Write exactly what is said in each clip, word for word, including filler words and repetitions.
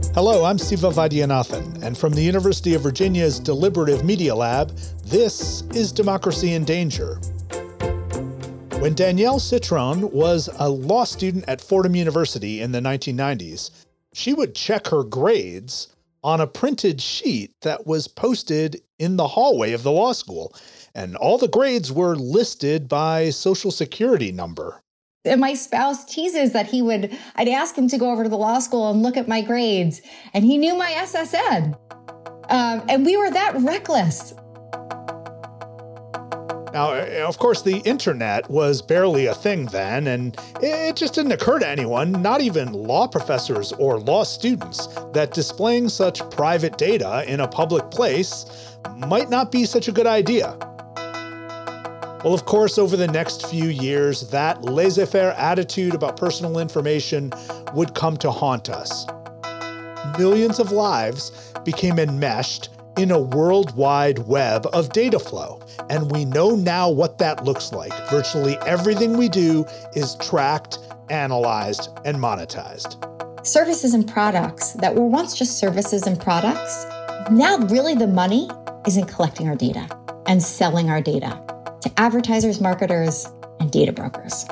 Hello, I'm Siva Vaidyanathan, and from the University of Virginia's Deliberative Media Lab, this is Democracy in Danger. When Danielle Citron was a law student at Fordham University in the nineteen nineties, she would check her grades on a printed sheet that was posted in the hallway of the law school, and all the grades were listed by Social Security number. And my spouse teases that he would, I'd ask him to go over to the law school and look at my grades, and he knew my S S N. Um, and we were that reckless. Now, of course, the internet was barely a thing then, and it just didn't occur to anyone, not even law professors or law students, that displaying such private data in a public place might not be such a good idea. Well, of course, over the next few years, that laissez-faire attitude about personal information would come to haunt us. Millions of lives became enmeshed in a worldwide web of data flow, and we know now what that looks like. Virtually everything we do is tracked, analyzed, and monetized. Services and products that were once just services and products, now really the money is in collecting our data and selling our data to advertisers, marketers, and data brokers.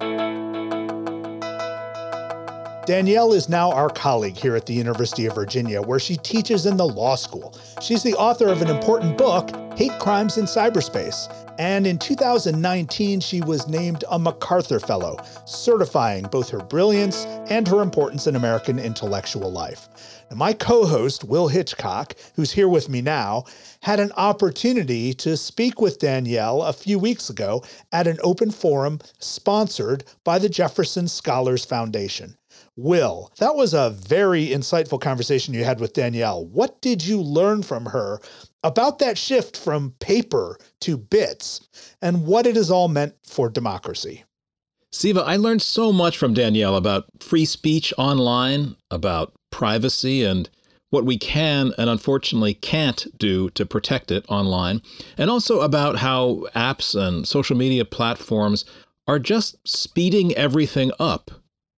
Danielle is now our colleague here at the University of Virginia, where she teaches in the law school. She's the author of an important book, Hate Crimes in Cyberspace. And in two thousand nineteen, she was named a MacArthur Fellow, certifying both her brilliance and her importance in American intellectual life. Now, my co-host, Will Hitchcock, who's here with me now, had an opportunity to speak with Danielle a few weeks ago at an open forum sponsored by the Jefferson Scholars Foundation. Will, that was a very insightful conversation you had with Danielle. What did you learn from her about that shift from paper to bits and what it has all meant for democracy? Siva, I learned so much from Danielle about free speech online, about privacy and what we can and unfortunately can't do to protect it online, and also about how apps and social media platforms are just speeding everything up.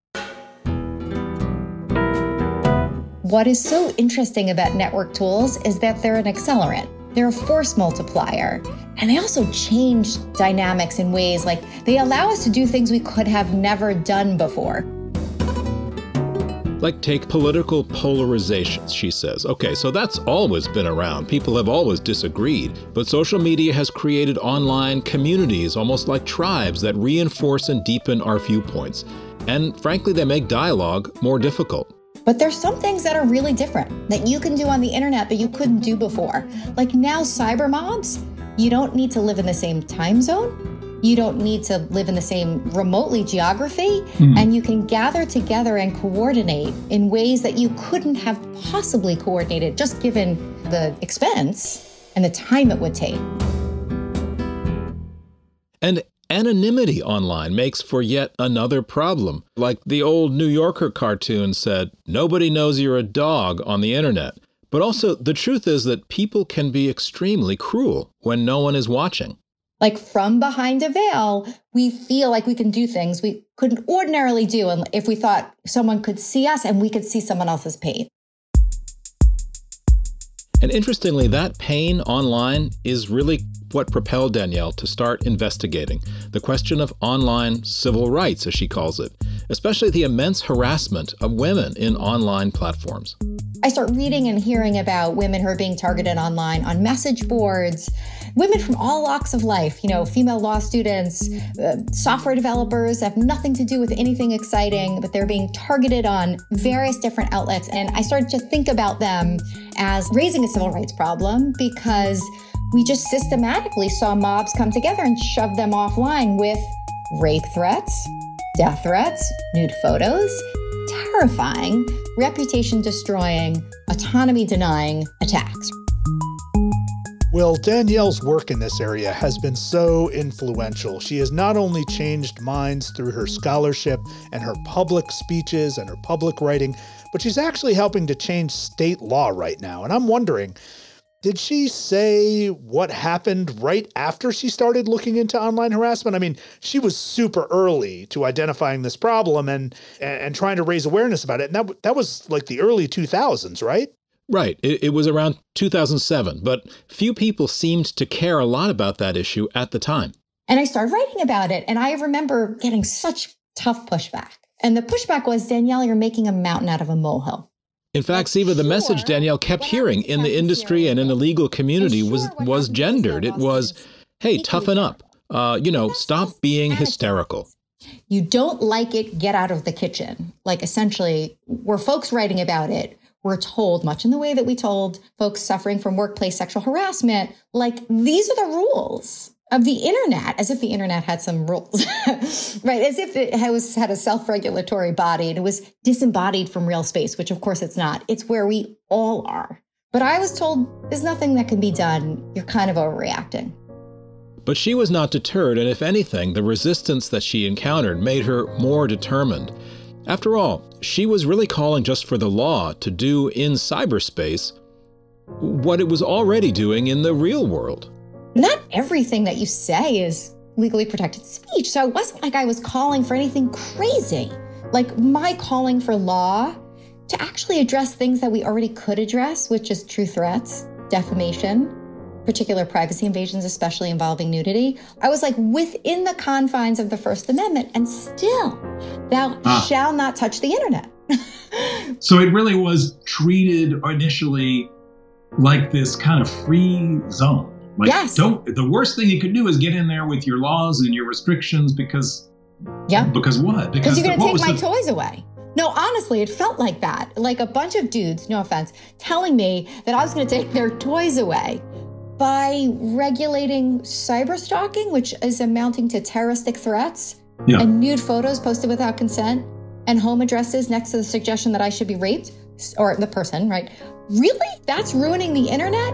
What is so interesting about network tools is that they're an accelerant. They're a force multiplier. And they also change dynamics in ways like they allow us to do things we could have never done before. Like take political polarization, she says. Okay, so that's always been around. People have always disagreed. But social media has created online communities, almost like tribes, that reinforce and deepen our viewpoints. And frankly, they make dialogue more difficult. But there's some things that are really different that you can do on the internet that you couldn't do before. Like now, cyber mobs, you don't need to live in the same time zone. You don't need to live in the same remotely geography. Mm-hmm. And you can gather together and coordinate in ways that you couldn't have possibly coordinated just given the expense and the time it would take. And anonymity online makes for yet another problem. Like the old New Yorker cartoon said, nobody knows you're a dog on the internet. But also, the truth is that people can be extremely cruel when no one is watching. Like from behind a veil, we feel like we can do things we couldn't ordinarily do if we thought someone could see us and we could see someone else's pain. And interestingly, that pain online is really what propelled Danielle to start investigating the question of online civil rights, as she calls it, especially the immense harassment of women in online platforms. I start reading and hearing about women who are being targeted online on message boards, women from all walks of life, you know, female law students, uh, software developers have nothing to do with anything exciting, but they're being targeted on various different outlets. And I started to think about them as raising a civil rights problem because we just systematically saw mobs come together and shove them offline with rape threats, death threats, nude photos, terrifying, reputation-destroying, autonomy-denying attacks. Well, Danielle's work in this area has been so influential. She has not only changed minds through her scholarship and her public speeches and her public writing, but she's actually helping to change state law right now. And I'm wondering, Did she say what happened right after she started looking into online harassment? I mean, she was super early to identifying this problem and and trying to raise awareness about it. And that that was like the early two thousands, right? Right. It, it was around two thousand seven, but few people seemed to care a lot about that issue at the time. And I started writing about it, and I remember getting such tough pushback. And the pushback was, Danielle, you're making a mountain out of a molehill. In fact, Siva, the message Danielle kept hearing in the industry and in the legal community was was gendered. It was, hey, toughen up. Uh, you know, stop being hysterical. You don't like it, get out of the kitchen. Like, essentially, were folks writing about it, we're told, much in the way that we told folks suffering from workplace sexual harassment, like, these are the rules of the internet, as if the internet had some rules, right? As if it was, had a self-regulatory body and it was disembodied from real space, which of course it's not. It's where we all are. But I was told there's nothing that can be done. You're kind of overreacting. But she was not deterred, and if anything, the resistance that she encountered made her more determined. After all, she was really calling just for the law to do in cyberspace what it was already doing in the real world. Not everything that you say is legally protected speech. So it wasn't like I was calling for anything crazy. Like, my calling for law to actually address things that we already could address, which is true threats, defamation, particular privacy invasions, especially involving nudity. I was like, within the confines of the First Amendment, and still, thou ah. shall not touch the internet. So it really was treated initially like this kind of free zone. Like, yes. Don't. The worst thing you could do is get in there with your laws and your restrictions because. Yeah. Because what? Because you're going to take my the, toys away. No, honestly, it felt like that. Like a bunch of dudes, no offense, telling me that I was going to take their toys away by regulating cyber stalking, which is amounting to terroristic threats, yeah. and nude photos posted without consent, and home addresses next to the suggestion that I should be raped, or the person, right? Really? That's ruining the internet?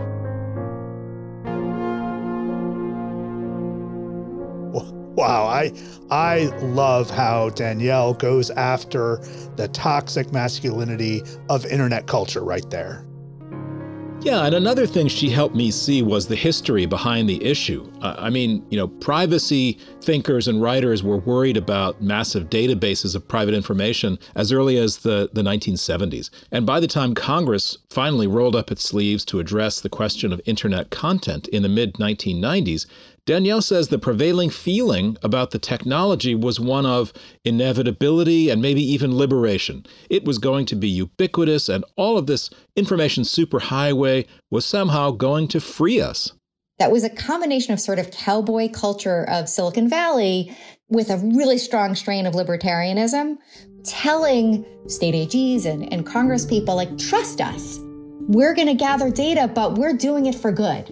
Wow, I I love how Danielle goes after the toxic masculinity of internet culture right there. Yeah, and another thing she helped me see was the history behind the issue. Uh, I mean, you know, privacy thinkers and writers were worried about massive databases of private information as early as the, the nineteen seventies. And by the time Congress finally rolled up its sleeves to address the question of internet content in the mid nineteen nineties, Danielle says the prevailing feeling about the technology was one of inevitability and maybe even liberation. It was going to be ubiquitous, and all of this information superhighway was somehow going to free us. That was a combination of sort of cowboy culture of Silicon Valley with a really strong strain of libertarianism, telling state A Gs and, and Congress people, like, trust us. We're going to gather data, but we're doing it for good.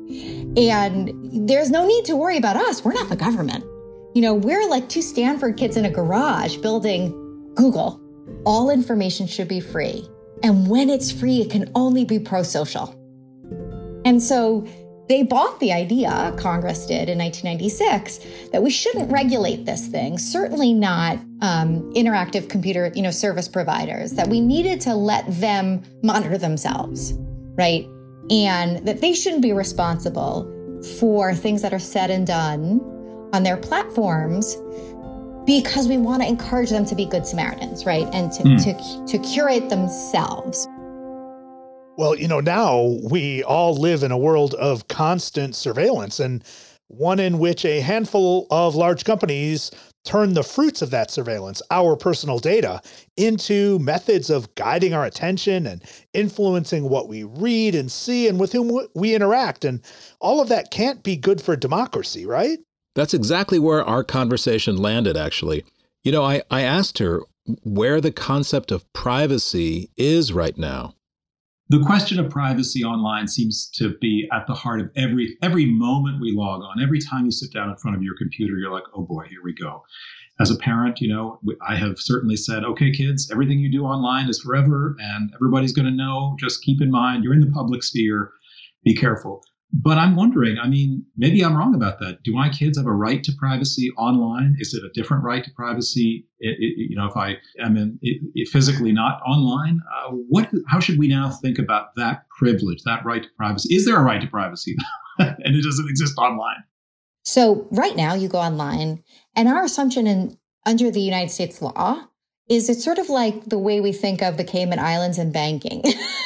And there's no need to worry about us. We're not the government. You know, we're like two Stanford kids in a garage building Google. All information should be free. And when it's free, it can only be pro-social. And so they bought the idea, Congress did in nineteen ninety-six, that we shouldn't regulate this thing, certainly not um, interactive computer, you know, service providers, that we needed to let them monitor themselves, right? And that they shouldn't be responsible for things that are said and done on their platforms, because we want to encourage them to be good Samaritans, right? And to, mm. to, to curate themselves. Well, you know, now we all live in a world of constant surveillance, and one in which a handful of large companies turn the fruits of that surveillance, our personal data, into methods of guiding our attention and influencing what we read and see and with whom we interact. And all of that can't be good for democracy, right? That's exactly where our conversation landed, actually. You know, I, I asked her where the concept of privacy is right now. The question of privacy online seems to be at the heart of every every moment we log on. Every time you sit down in front of your computer, you're like, oh boy, here we go. As a parent, you know, I have certainly said, okay, kids, everything you do online is forever and everybody's going to know. Just keep in mind, you're in the public sphere. Be careful. But I'm wondering, I mean, maybe I'm wrong about that. Do my kids have a right to privacy online? Is it a different right to privacy? It, it, you know, if I am in, it, it physically not online, uh, what? How should we now think about that privilege, that right to privacy? Is there a right to privacy? And it doesn't exist online. So right now you go online, and our assumption in under the United States law is it's sort of like the way we think of the Cayman Islands and banking.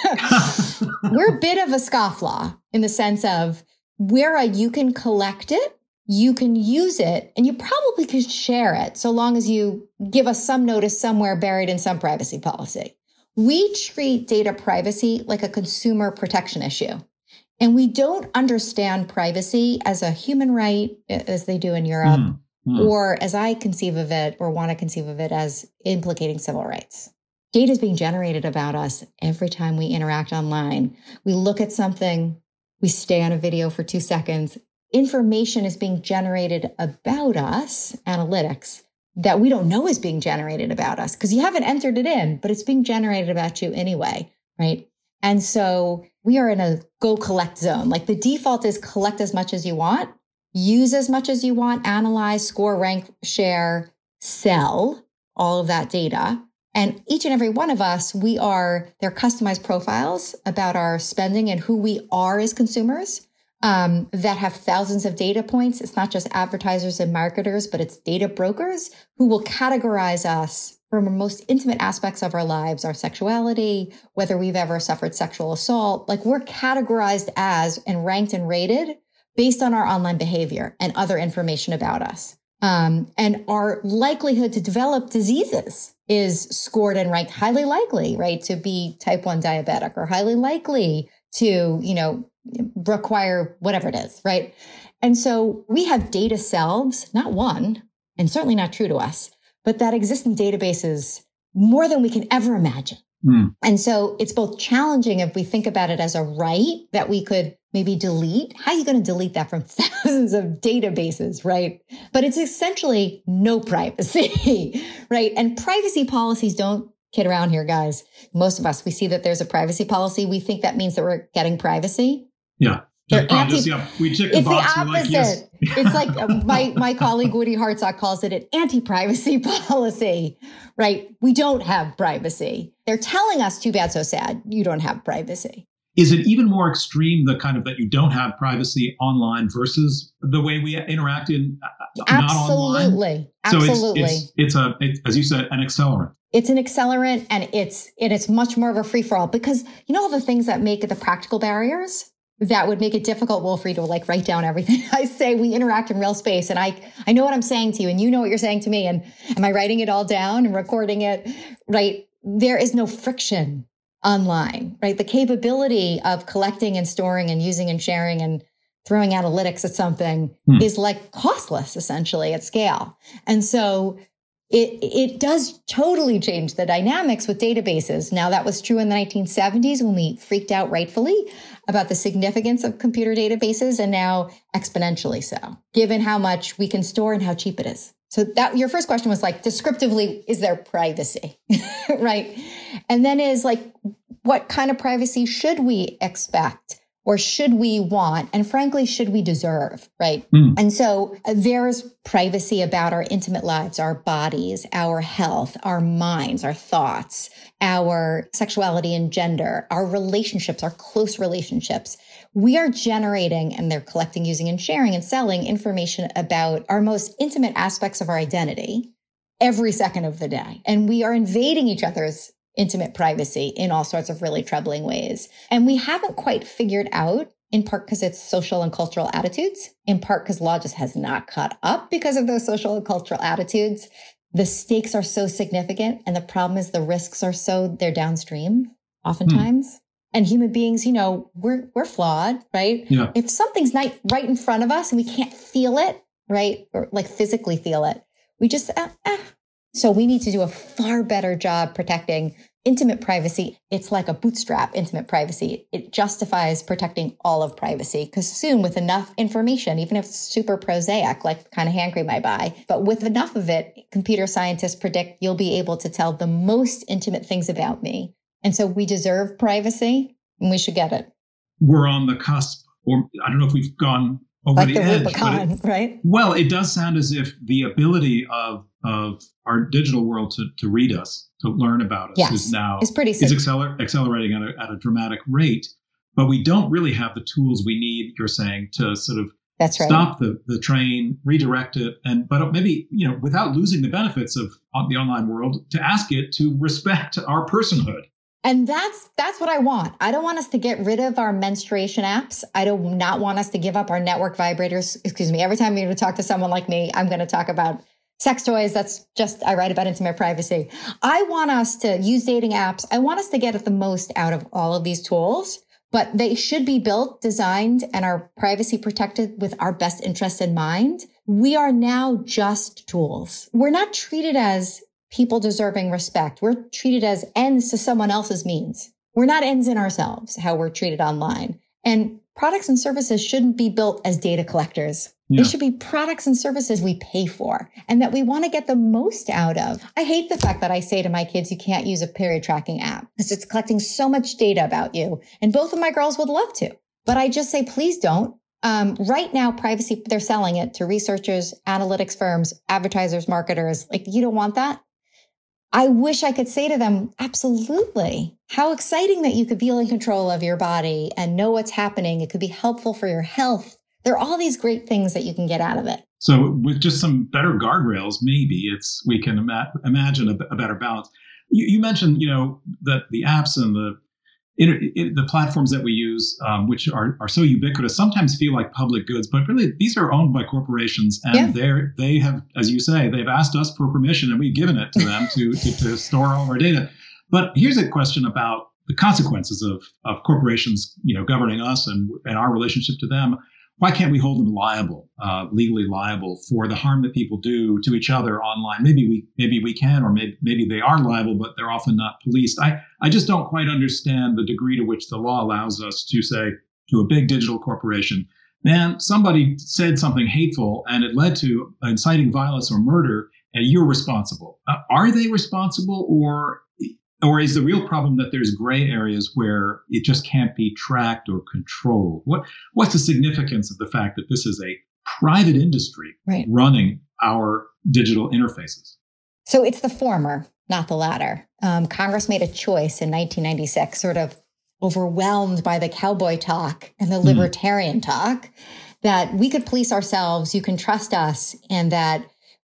We're a bit of a scofflaw in the sense of where a, you can collect it, you can use it, and you probably could share it so long as you give us some notice somewhere buried in some privacy policy. We treat data privacy like a consumer protection issue. And we don't understand privacy as a human right, as they do in Europe, mm, mm. or as I conceive of it or want to conceive of it as implicating civil rights. Data is being generated about us every time we interact online. We look at something, we stay on a video for two seconds. Information is being generated about us, analytics, that we don't know is being generated about us because you haven't entered it in, but it's being generated about you anyway, right? And so we are in a go collect zone. Like the default is collect as much as you want, use as much as you want, analyze, score, rank, share, sell all of that data. And each and every one of us, we are, they're customized profiles about our spending and who we are as consumers um, that have thousands of data points. It's not just advertisers and marketers, but it's data brokers who will categorize us from our most intimate aspects of our lives, our sexuality, whether we've ever suffered sexual assault. Like we're categorized as and ranked and rated based on our online behavior and other information about us. Um, and our likelihood to develop diseases is scored and ranked highly likely, right, to be type one diabetic or highly likely to, you know, require whatever it is, right? And so we have data selves, not one, and certainly not true to us, but that exist in databases more than we can ever imagine. Mm. And so it's both challenging if we think about it as a right that we could maybe delete. How are you going to delete that from thousands of databases, right? But it's essentially no privacy, right? And privacy policies don't kid around here, guys. Most of us, we see that there's a privacy policy. We think that means that we're getting privacy. Yeah. Anti- just, yeah, we check the it's box, the opposite. Like, yes. It's like uh, my, my colleague Woody Hartsock calls it an anti-privacy policy, right? We don't have privacy. They're telling us, too bad, so sad, you don't have privacy. Is it even more extreme, the kind of that you don't have privacy online versus the way we interact in uh, not online? Absolutely. Absolutely. So it's, it's, it's a, it, as you said, an accelerant. It's an accelerant, and it's it is much more of a free-for-all because you know all the things that make it the practical barriers that would make it difficult, well, for you to like write down everything I say. We interact in real space, and I I know what I'm saying to you, and you know what you're saying to me, and am I writing it all down and recording it? Right? There is no friction online, right? The capability of collecting and storing and using and sharing and throwing analytics at something hmm. is like costless, essentially, at scale. And so It it does totally change the dynamics with databases. Now, that was true in the nineteen seventies when we freaked out rightfully about the significance of computer databases, and now exponentially so, given how much we can store and how cheap it is. So that your first question was like, descriptively, is there privacy, right? And then is like, what kind of privacy should we expect? Or should we want, and frankly, should we deserve, right? Mm. And so uh, there's privacy about our intimate lives, our bodies, our health, our minds, our thoughts, our sexuality and gender, our relationships, our close relationships. We are generating, and they're collecting, using, and sharing and selling information about our most intimate aspects of our identity every second of the day. And we are invading each other's intimate privacy in all sorts of really troubling ways. And we haven't quite figured out, in part because it's social and cultural attitudes, in part because law just has not caught up because of those social and cultural attitudes. The stakes are so significant. And the problem is the risks are so, they're downstream oftentimes. Hmm. And human beings, you know, we're, we're flawed, right? Yeah. If something's not right in front of us and we can't feel it, right? Or like physically feel it, we just, ah, ah. So we need to do a far better job protecting intimate privacy. It's like a bootstrap intimate privacy. It justifies protecting all of privacy because soon with enough information, even if it's super prosaic, like the kind of hand cream I buy, but with enough of it, computer scientists predict you'll be able to tell the most intimate things about me. And so we deserve privacy and we should get it. We're on the cusp, or I don't know if we've gone over like the, the edge. Rubicon, It, right? well, it does sound as if the ability of of our digital world to, to read us, to learn about us, yes. is now it's pretty is acceler- accelerating at a, at a dramatic rate. But we don't really have the tools we need, you're saying, to sort of That's right. stop the, the train, redirect it, and but maybe, you know, without losing the benefits of the online world, to ask it to respect our personhood. And that's that's what I want. I don't want us to get rid of our menstruation apps. I do not want us to give up our network vibrators. Excuse me. Every time you're going to talk to someone like me, I'm going to talk about sex toys. That's just, I write about intimate privacy. I want us to use dating apps. I want us to get the most out of all of these tools, but they should be built, designed, and are privacy protected with our best interests in mind. We are now just tools. We're not treated as people deserving respect. We're treated as ends to someone else's means. We're not ends in ourselves, how we're treated online. And products and services shouldn't be built as data collectors. Yeah. They should be products and services we pay for and that we want to get the most out of. I hate the fact that I say to my kids, you can't use a period tracking app because it's collecting so much data about you. And both of my girls would love to, but I just say, please don't. Um, right now, privacy, they're selling it to researchers, analytics firms, advertisers, marketers. Like, you don't want that? I wish I could say to them, absolutely. How exciting that you could feel in control of your body and know what's happening. It could be helpful for your health. There are all these great things that you can get out of it. So with just some better guardrails, maybe it's we can ima- imagine a, a better balance. You, you mentioned, you know, that the apps and the It, it, the platforms that we use, um, which are, are so ubiquitous, sometimes feel like public goods, but really these are owned by corporations, and yeah. they're they have, as you say, they've asked us for permission, and we've given it to them to, to to store all of our data. But here's a question about the consequences of of corporations, you know, governing us and and our relationship to them. Why can't we hold them liable, uh, legally liable, for the harm that people do to each other online? Maybe we maybe we can, or maybe maybe they are liable, but they're often not policed. I, I just don't quite understand the degree to which the law allows us to say to a big digital corporation, man, somebody said something hateful and it led to inciting violence or murder, and you're responsible. Uh, are they responsible, or Or is the real problem that there's gray areas where it just can't be tracked or controlled? What What's the significance of the fact that this is a private industry right. running our digital interfaces? So it's the former, not the latter. Um, Congress made a choice in nineteen ninety-six, sort of overwhelmed by the cowboy talk and the libertarian mm. talk, that we could police ourselves, you can trust us, and that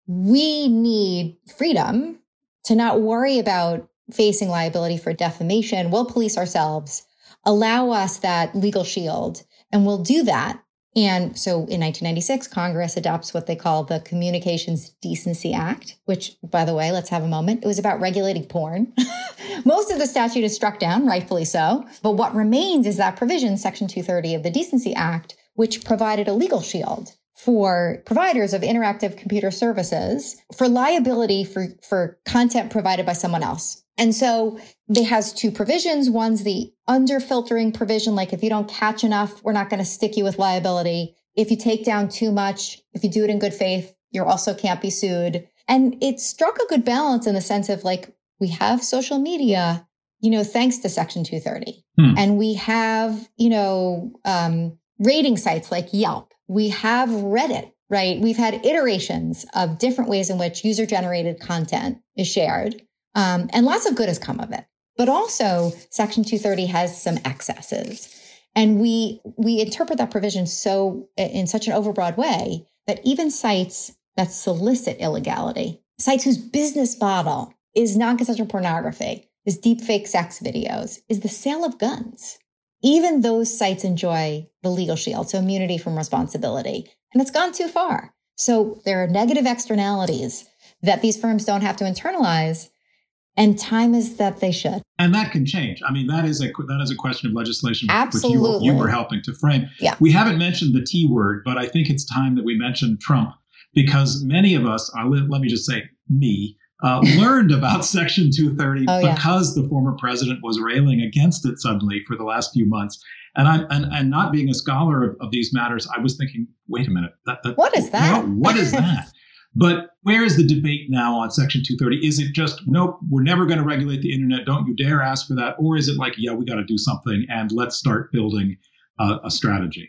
we need freedom to not worry about facing liability for defamation. We'll police ourselves, allow us that legal shield, and we'll do that. And so in nineteen ninety-six, Congress adopts what they call the Communications Decency Act, which, by the way, let's have a moment. It was about regulating porn. Most of the statute is struck down, rightfully so. But what remains is that provision, Section two thirty of the Decency Act, which provided a legal shield for providers of interactive computer services for liability for, for content provided by someone else. And so it has two provisions. One's the under-filtering provision, like if you don't catch enough, we're not going to stick you with liability. If you take down too much, if you do it in good faith, you also can't be sued. And it struck a good balance in the sense of, like, we have social media, you know, thanks to Section two thirty. Hmm. And we have, you know, um, rating sites like Yelp. We have Reddit, right? We've had iterations of different ways in which user-generated content is shared. Um, and lots of good has come of it. But also, Section two thirty has some excesses. And we we interpret that provision so in such an overbroad way that even sites that solicit illegality, sites whose business model is non-consensual pornography, is deepfake sex videos, is the sale of guns, even those sites enjoy the legal shield, so immunity from responsibility. And it's gone too far. So there are negative externalities that these firms don't have to internalize. And time is that they should. And that can change. I mean, that is a that is a question of legislation, Absolutely. which you, you were helping to frame. Yeah. We haven't mentioned the T word, but I think it's time that we mention Trump, because many of us, uh, let, let me just say me, uh, learned about Section two thirty oh, because yeah. the former president was railing against it suddenly for the last few months. And I and, and not being a scholar of, of these matters, I was thinking, wait a minute, that, that, what is that? You know, what is that? But where is the debate now on Section two thirty? Is it just, nope, we're never going to regulate the internet, don't you dare ask for that? Or is it like, yeah, we got to do something and let's start building uh, a strategy?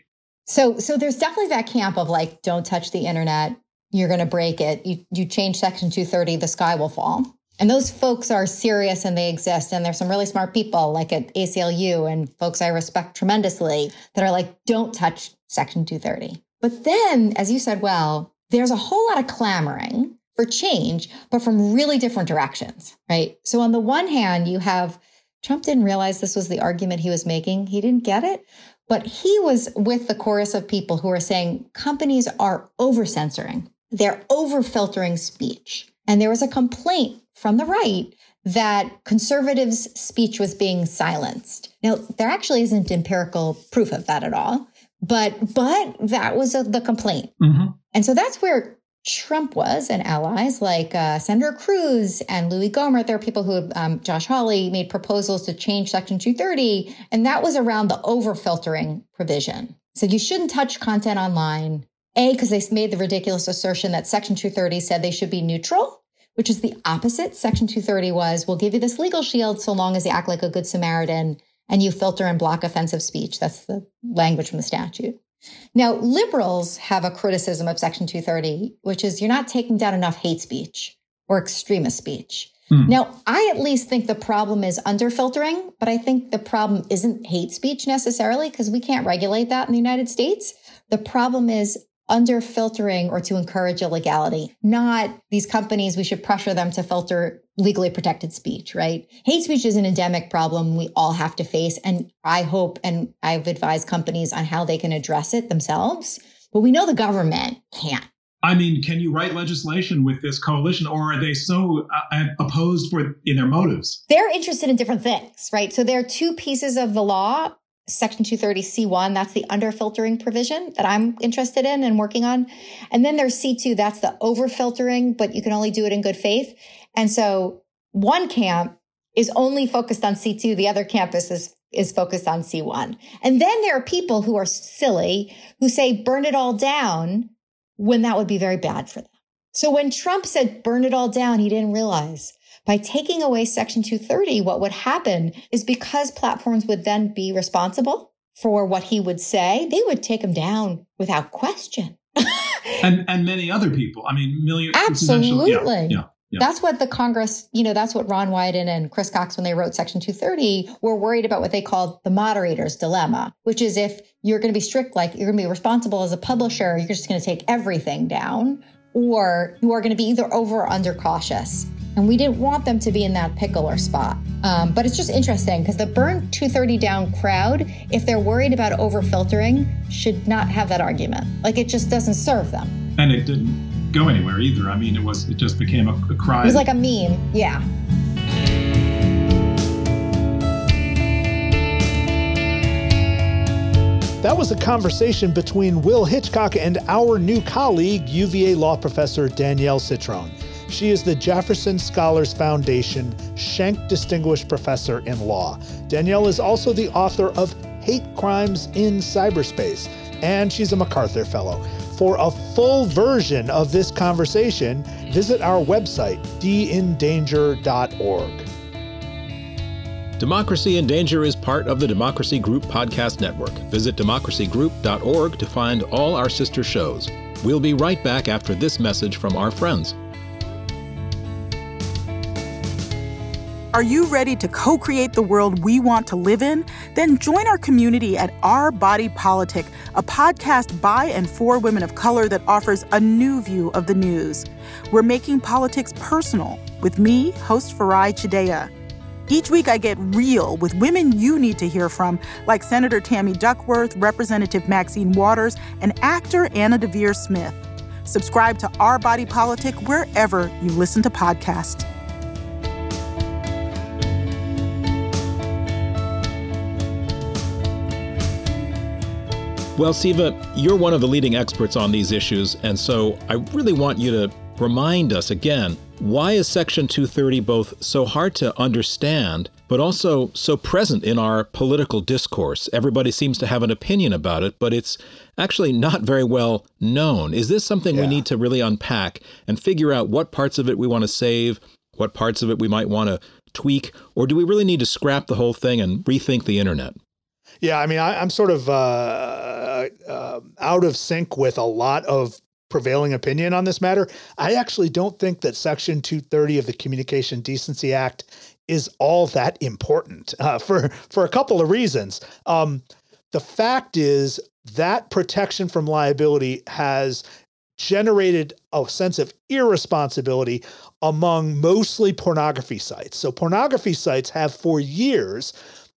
So, so there's definitely that camp of like, don't touch the internet. You're going to break it. You, you change Section two thirty, the sky will fall. And those folks are serious and they exist. And there's some really smart people like at A C L U and folks I respect tremendously that are like, don't touch Section two thirty. But then, as you said, well, there's a whole lot of clamoring for change, but from really different directions, right? So on the one hand, you have Trump didn't realize this was the argument he was making. He didn't get it. But he was with the chorus of people who are saying companies are over-censoring. They're over-filtering speech. And there was a complaint from the right that conservatives' speech was being silenced. Now, there actually isn't empirical proof of that at all, but but that was a, the complaint. Mm-hmm. And so that's where Trump was and allies like uh, Senator Cruz and Louis Gohmert. There are people who, um, Josh Hawley, made proposals to change Section two thirty, and that was around the over-filtering provision. So you shouldn't touch content online, A, because they made the ridiculous assertion that Section two thirty said they should be neutral, which is the opposite. Section two thirty was, we'll give you this legal shield so long as you act like a good Samaritan and you filter and block offensive speech. That's the language from the statute. Now, liberals have a criticism of Section two thirty, which is you're not taking down enough hate speech or extremist speech. Mm. Now, I at least think the problem is under-filtering, but I think the problem isn't hate speech necessarily because we can't regulate that in the United States. The problem is under-filtering or to encourage illegality, not these companies, we should pressure them to filter legally protected speech, right? Hate speech is an endemic problem we all have to face. And I hope, and I've advised companies on how they can address it themselves, but we know the government can't. I mean, can you write legislation with this coalition, or are they so uh, opposed for in their motives? They're interested in different things, right? So there are two pieces of the law. Section two thirty C one, that's the under-filtering provision that I'm interested in and working on. And then there's C two, that's the over-filtering, but you can only do it in good faith. And so one camp is only focused on C two, the other campus is, is focused on C one. And then there are people who are silly who say burn it all down when that would be very bad for them. So when Trump said burn it all down, he didn't realize by taking away Section two thirty, what would happen is because platforms would then be responsible for what he would say, they would take him down without question. and and many other people. I mean, millions. Absolutely. Yeah, yeah, yeah. That's what the Congress, you know, that's what Ron Wyden and Chris Cox, when they wrote Section two thirty, were worried about what they called the moderator's dilemma, which is if you're going to be strict, like you're going to be responsible as a publisher, you're just going to take everything down, or you are going to be either over or under cautious. And we didn't want them to be in that pickle or spot. Um, but it's just interesting because the burn two thirty down crowd, if they're worried about over-filtering, should not have that argument. Like it just doesn't serve them. And it didn't go anywhere either. I mean, it was it just became a, a cry. It was like a meme. Yeah. That was a conversation between Will Hitchcock and our new colleague, U V A law professor Danielle Citron. She is the Jefferson Scholars Foundation Schenck Distinguished Professor in Law. Danielle is also the author of Hate Crimes in Cyberspace, and she's a MacArthur Fellow. For a full version of this conversation, visit our website, d in danger dot org. Democracy in Danger is part of the Democracy Group podcast network. Visit democracy group dot org to find all our sister shows. We'll be right back after this message from our friends. Are you ready to co-create the world we want to live in? Then join our community at Our Body Politic, a podcast by and for women of color that offers a new view of the news. We're making politics personal with me, host Farai Chideya. Each week I get real with women you need to hear from, like Senator Tammy Duckworth, Representative Maxine Waters, and actor Anna Deavere Smith. Subscribe to Our Body Politic wherever you listen to podcasts. Well, Siva, you're one of the leading experts on these issues, and so I really want you to remind us again, why is Section two thirty both so hard to understand, but also so present in our political discourse? Everybody seems to have an opinion about it, but it's actually not very well known. Is this something yeah. we need to really unpack and figure out what parts of it we want to save, what parts of it we might want to tweak, or do we really need to scrap the whole thing and rethink the internet? Yeah, I mean, I, I'm sort of uh, uh, out of sync with a lot of prevailing opinion on this matter. I actually don't think that Section two thirty of the Communication Decency Act is all that important uh, for, for a couple of reasons. Um, the fact is that protection from liability has generated a sense of irresponsibility among mostly pornography sites. So pornography sites have for years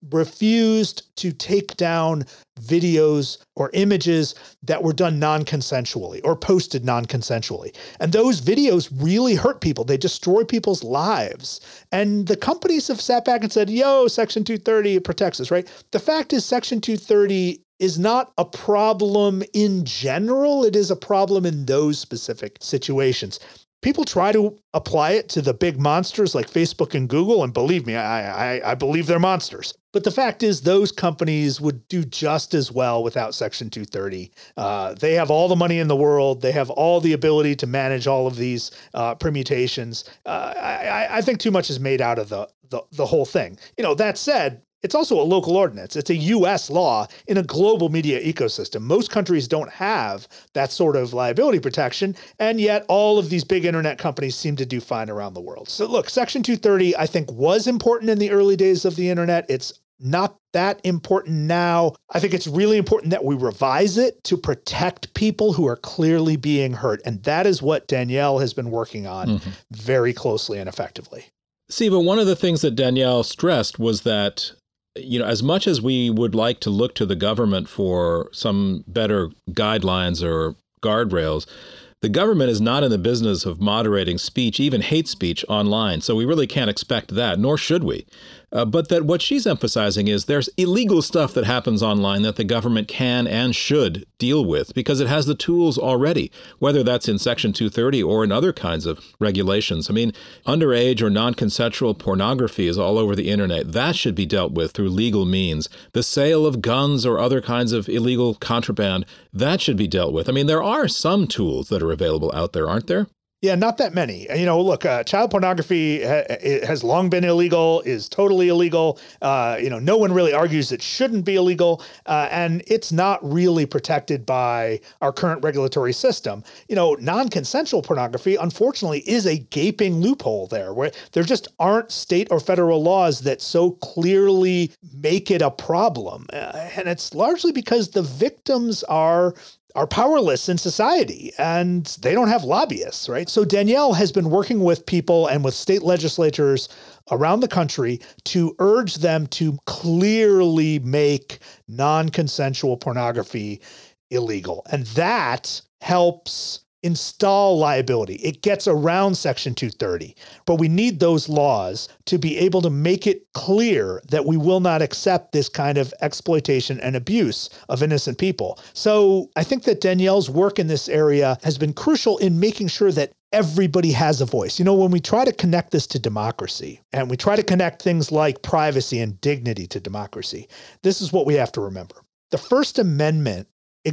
refused to take down videos or images that were done non-consensually or posted non-consensually. And those videos really hurt people. They destroy people's lives. And the companies have sat back and said, yo, Section two thirty protects us, right? The fact is Section two thirty is not a problem in general. It is a problem in those specific situations. People try to apply it to the big monsters like Facebook and Google, and believe me, I, I, I believe they're monsters. But the fact is those companies would do just as well without Section two thirty. Uh, they have all the money in the world. They have all the ability to manage all of these uh, permutations. Uh, I, I think too much is made out of the, the, the whole thing. You know, that said, it's also a local ordinance. It's a U S law in a global media ecosystem. Most countries don't have that sort of liability protection, and yet all of these big internet companies seem to do fine around the world. So look, Section two thirty, I think, was important in the early days of the internet. It's not that important now. I think it's really important that we revise it to protect people who are clearly being hurt. And that is what Danielle has been working on mm-hmm. very closely and effectively. Siva, one of the things that Danielle stressed was that, you know, as much as we would like to look to the government for some better guidelines or guardrails, the government is not in the business of moderating speech, even hate speech online. So we really can't expect that, nor should we. Uh, but that what she's emphasizing is there's illegal stuff that happens online that the government can and should deal with because it has the tools already, whether that's in Section two thirty or in other kinds of regulations. I mean, underage or non-consensual pornography is all over the internet. That should be dealt with through legal means. The sale of guns or other kinds of illegal contraband, that should be dealt with. I mean, there are some tools that are available out there, aren't there? Yeah, not that many. You know, look, uh, child pornography ha- has long been illegal, is totally illegal. Uh, you know, no one really argues it shouldn't be illegal, uh, and it's not really protected by our current regulatory system. You know, non-consensual pornography, unfortunately, is a gaping loophole there, where there just aren't state or federal laws that so clearly make it a problem. Uh, and it's largely because the victims are are powerless in society and they don't have lobbyists, right? So Danielle has been working with people and with state legislatures around the country to urge them to clearly make non-consensual pornography illegal. And that helps install liability. It gets around Section two thirty, but we need those laws to be able to make it clear that we will not accept this kind of exploitation and abuse of innocent people. So I think that Danielle's work in this area has been crucial in making sure that everybody has a voice. You know, when we try to connect this to democracy and we try to connect things like privacy and dignity to democracy, this is what we have to remember. The First Amendment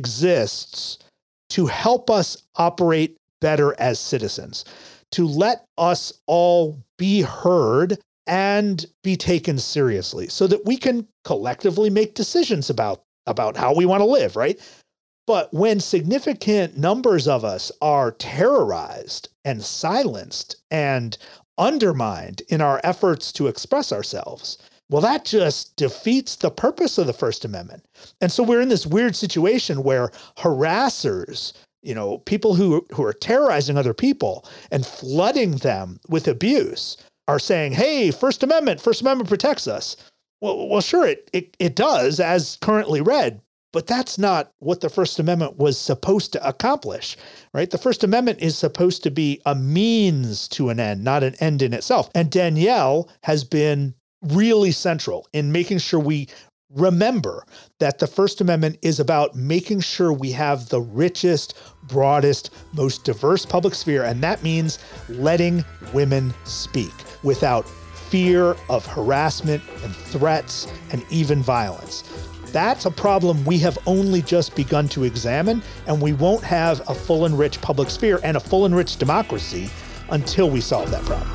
exists to help us operate better as citizens, to let us all be heard and be taken seriously so that we can collectively make decisions about, about how we want to live, right? But when significant numbers of us are terrorized and silenced and undermined in our efforts to express ourselves, well, that just defeats the purpose of the First Amendment. And so we're in this weird situation where harassers, you know, people who, who are terrorizing other people and flooding them with abuse are saying, hey, First Amendment, First Amendment protects us. Well, well, sure, it, it, it does as currently read, but that's not what the First Amendment was supposed to accomplish, right? The First Amendment is supposed to be a means to an end, not an end in itself. And Danielle has been really central in making sure we remember that the First Amendment is about making sure we have the richest, broadest, most diverse public sphere. And that means letting women speak without fear of harassment and threats and even violence. That's a problem we have only just begun to examine, and we won't have a full and rich public sphere and a full and rich democracy until we solve that problem.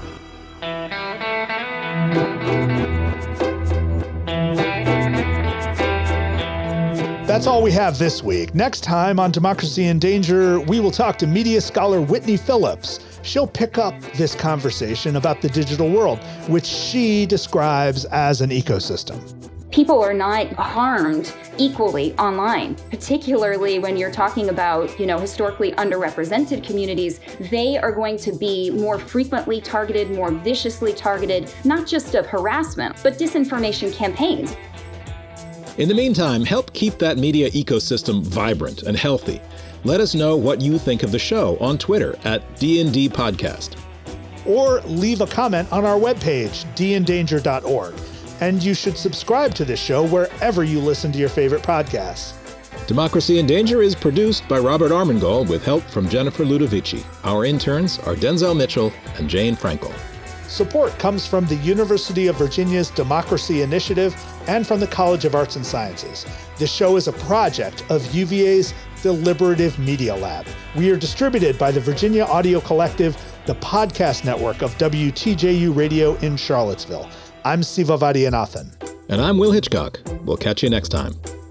That's all we have this week. Next time on Democracy in Danger, we will talk to media scholar Whitney Phillips. She'll pick up this conversation about the digital world, which she describes as an ecosystem. People are not harmed equally online, particularly when you're talking about, you know, historically underrepresented communities. They are going to be more frequently targeted, more viciously targeted, not just of harassment, but disinformation campaigns. In the meantime, help keep that media ecosystem vibrant and healthy. Let us know what you think of the show on Twitter at D N D Podcast. Or leave a comment on our webpage, d in danger dot org. And you should subscribe to this show wherever you listen to your favorite podcasts. Democracy in Danger is produced by Robert Armengol with help from Jennifer Ludovici. Our interns are Denzel Mitchell and Jane Frankel. Support comes from the University of Virginia's Democracy Initiative and from the College of Arts and Sciences. This show is a project of U V A's Deliberative Media Lab. We are distributed by the Virginia Audio Collective, the podcast network of W T J U Radio in Charlottesville. I'm Siva Vaidhyanathan. And I'm Will Hitchcock. We'll catch you next time.